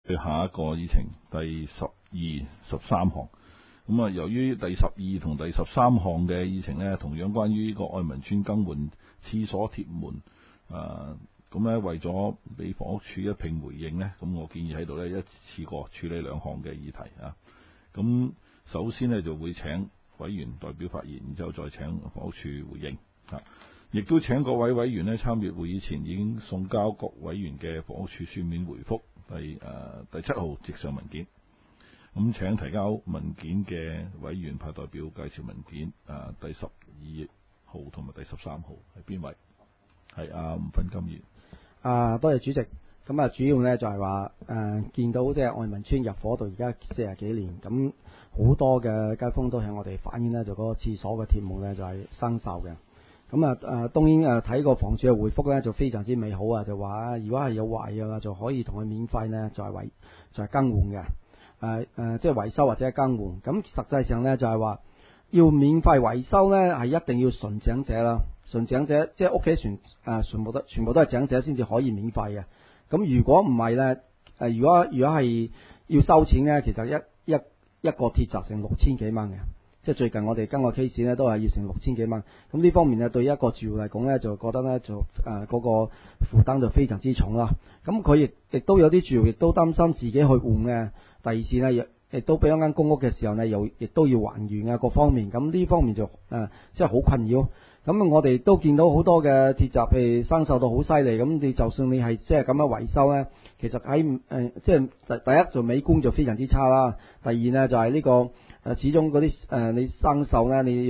下一個議程第12、13項。咁由於第12同第13項嘅議程呢，同樣關於呢個愛民村更換廁所鐵門。咁為咗俾房屋署一併回應呢，咁我建議喺度呢一次過處理兩項嘅議題啊。咁首先呢，就會請委員代表發言，然之後再請房屋署回應啊。亦都請各位委員呢參與會議前已經送交各委員嘅房屋署書面回覆第7號直上文件。咁請提交文件嘅委員派代表介紹文件第12號同埋第13號係邊位？係吳粉金議員。 多謝主席。咁主要呢就係話見到即係愛民村入伙到而家40幾年，咁好多嘅街坊都向我哋反映呢，就嗰個廁所嘅鐵門呢就係生鏽嘅。咁當然睇個房署嘅回覆呢就非常之美好啊，就話如果係有壞嘅就可以同佢免費呢就係更換嘅，即係維修或者更換。咁實際上呢就係話要免費維修呢係一定要純長者啦，純長者即係屋企全部都係長者先至可以免費嘅。咁如果唔係呢，如果係要收錢呢，其實一個鐵閘成6000幾蚊嘅，即係最近我哋跟個 case 呢都係要成6000幾蚊。咁呢方面呢，對一個住戶嚟講呢，就覺得呢就嗰個負擔就非常之重啦。咁佢亦都有啲住戶亦都擔心自己去換嘅。第二次呢，亦都俾一間公屋嘅時候呢，亦都要還原啊各方面。咁呢方面就即係好困擾。咁我哋都見到好多嘅鐵閘譬如生鏽到好犀利，咁你就算你係即係咁樣維修呢，其實喺即係第一就美觀就非常之差啦。第二呢，就係呢個始終嗰啲你生鏽呢，你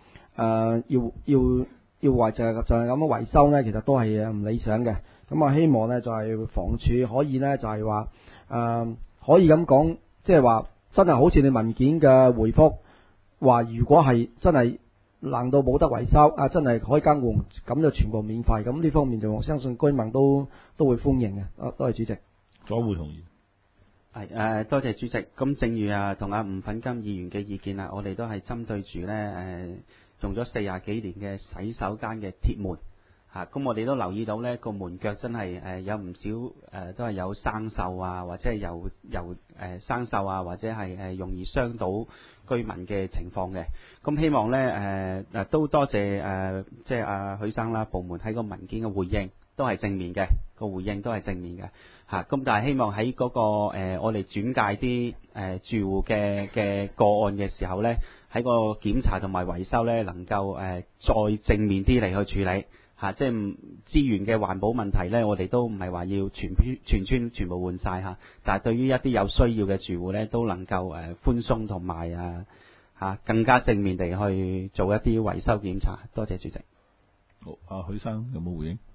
要維就係咁樣維修呢，其實都係唔理想嘅。咁希望呢，就係房署可以呢，就係話可以咁講，即係話真係好似你文件嘅回覆話，如果係真係冷到冇得維修真係可以更換，咁就全部免費。咁呢方面就我相信居民都會歡迎嘅。多謝主席。 左會同意。 係多謝主席。咁正如同吳粉金議員嘅意見啦，我哋都係針對住呢用咗40幾年嘅洗手間嘅鐵門咁我哋都留意到呢個門腳真係有唔少都係有生鏽啊，或者係有生鏽啊，或者係容易傷到居民嘅情況嘅。咁希望呢都多謝即係許生啦，部門喺個文件嘅回應都係正面嘅，個回應都係正面嘅咁但係希望喺嗰個我哋轉介啲住戶嘅個案嘅時候呢，喺個檢查同埋維修呢，能夠再正面啲嚟去處理。即係資源嘅環保問題呢，我哋都唔係話要全村全部換晒但係對於一啲有需要嘅住戶呢，都能夠寬鬆同埋更加正面地去做一啲維修檢查。多謝主席。 好，許生有冇回應？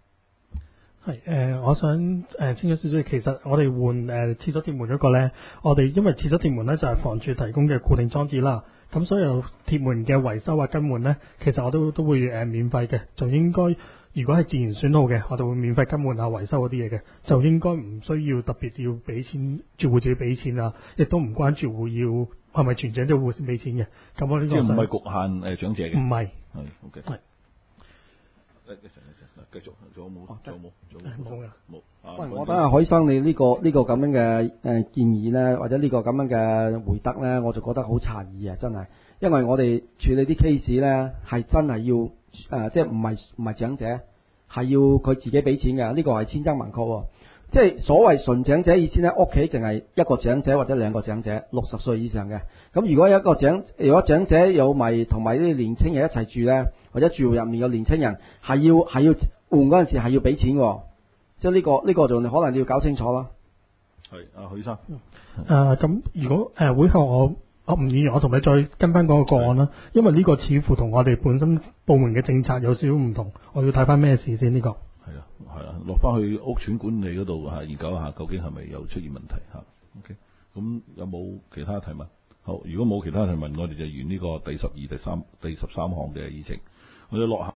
係我想清楚少少，其實我哋換廁所鐵門嗰個呢，我哋因為廁所鐵門呢就係房署提供嘅固定裝置啦。咁所有鐵門嘅維修啊更換呢，其實我都會免費嘅，就應該如果係自然損耗嘅，我哋會免費更換啊維修嗰啲嘢嘅，就應該唔需要特別要俾錢，住戶自己俾錢啊，亦都唔關住戶要係咪全長者戶先俾錢嘅。咁我呢個即係唔係局限長者嘅。唔係。 係 OK。係。繼續，仲有冇？冇。 我覺得許生你呢個咁樣嘅建議呢，或者呢個咁樣嘅回答呢，我就覺得好詫異啊！真係，因為我哋處理啲 case 呢，係真係要即係唔係長者，係要佢自己俾錢嘅。呢個係千真萬確。即係所謂純長者意思呢，屋企淨係一個長者或者兩個長者，60歲以上嘅。咁如果長者有埋同埋啲年青人一齊住呢，或者住戶入面有年青人，係要換嗰陣時係要俾錢嘅。即係呢個就可能你要搞清楚啦。 係許生。 咁如果會後我吳議員，我同你再跟翻嗰個個案啦，因為呢個似乎同我哋本身部門嘅政策有少少唔同，我要睇翻咩事先呢個。 係啊，落翻去屋邨管理嗰度研究一下，究竟係咪有出現問題OK， 咁有冇其他提問？好，如果冇其他提問，我哋就完呢個第12、第13項嘅議程，我哋落下。